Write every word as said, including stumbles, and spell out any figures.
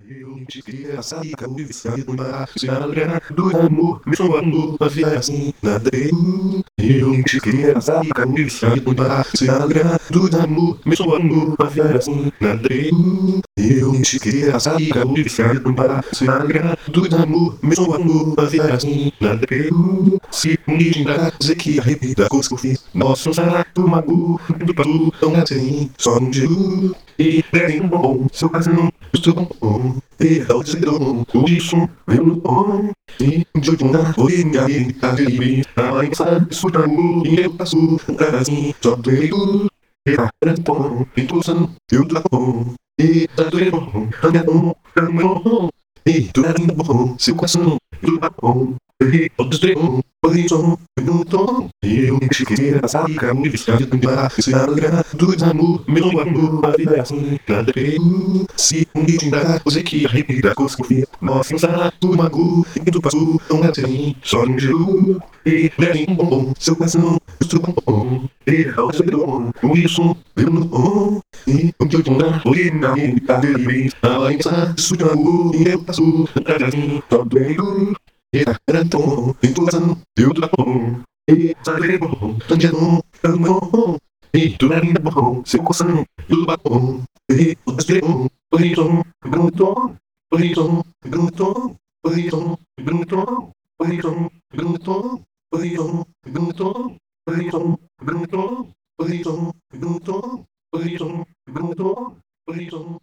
Eu te queria sair, caiu viciado no mar. Se alegrar do amor, me chamando pra ver assim, nada eu. Eu te queria sair, caiu viciado no mar. Se alegrar do amor, me chamando pra ver assim, nada eu. Eu te queria sair, caiu viciado no mar. Se alegrar do amor, me chamando pra ver assim, nada eu. Se um dia ainda dizer que arrependa a coisa que eu fiz, nossa, não será do mago, do pato, não é assim, só um dia. E bem bom, seu casinho, estou bom. E é o desidão, o isso, meu no bom. E de hoje não foi minha vida, baby. A mãe sabe, escuta o e eu passo, assim, só doido. E a era bom, e tu são, eu tô bom. E tá doido bom, a minha bom, a minha bom. E tu era ainda bom, seu coração, tu tá bom. E o desidão, o isso, meu no tom. E eu me esqueci, a saca, me viciado no mar. Se alegrar do amor, meu amor, a vida é assim, nada eu. Se um dia ainda você que arrependa a coisa que eu fiz, nossa, não será tudo mago, e tu passou, não é assim, só um jogo. E bem bom, bom, seu coração, eu sou bom, bom. E é o segredo, o isso, meu no bom. E um dia ainda você na minha vida, a mãe sabe, isso de amor, e eu passo, não é assim, só doido. E era tão, em tua ação, eu tô bom. E sabe bom, tanto é bom, é bom. E tu é ainda bom, seu coração, tudo bom. E o destrebo, o riso, grunton, o riso, grunton, o riso, grunton, o riso, grunton, o riso, grunton, o riso, grunton, o riso, grunton, o riso, grunton, o riso,